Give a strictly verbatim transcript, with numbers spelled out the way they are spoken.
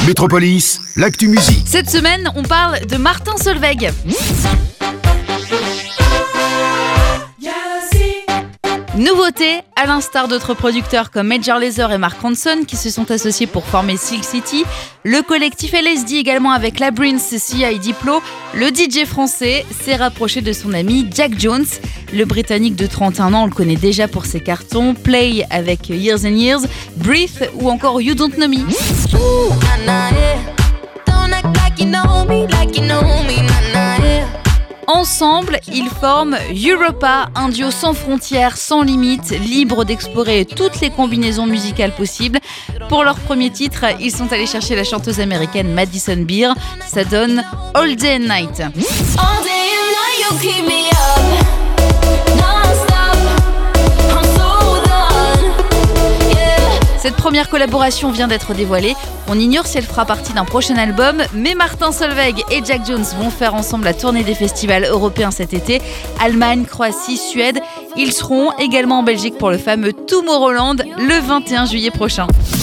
Métropolis, l'actu musique. Cette semaine, on parle de Martin Solveig. Nouveauté, à l'instar d'autres producteurs comme Major Lazer et Mark Ronson qui se sont associés pour former Silk City, le collectif L S D également avec Labrinth, C I Diplo, le D J français s'est rapproché de son ami Jack Jones. Le Britannique de trente et un ans, on le connaît déjà pour ses cartons Play avec Years and Years, Breathe ou encore You Don't Know Me. Ensemble, ils forment Europa, un duo sans frontières, sans limites, libre d'explorer toutes les combinaisons musicales possibles. Pour leur premier titre, ils sont allés chercher la chanteuse américaine Madison Beer. Ça donne All Day and Night. All day and night you keep me up. Cette première collaboration vient d'être dévoilée. On ignore si elle fera partie d'un prochain album, mais Martin Solveig et Jack Jones vont faire ensemble la tournée des festivals européens cet été. Allemagne, Croatie, Suède. Ils seront également en Belgique pour le fameux Tomorrowland le vingt et un juillet prochain.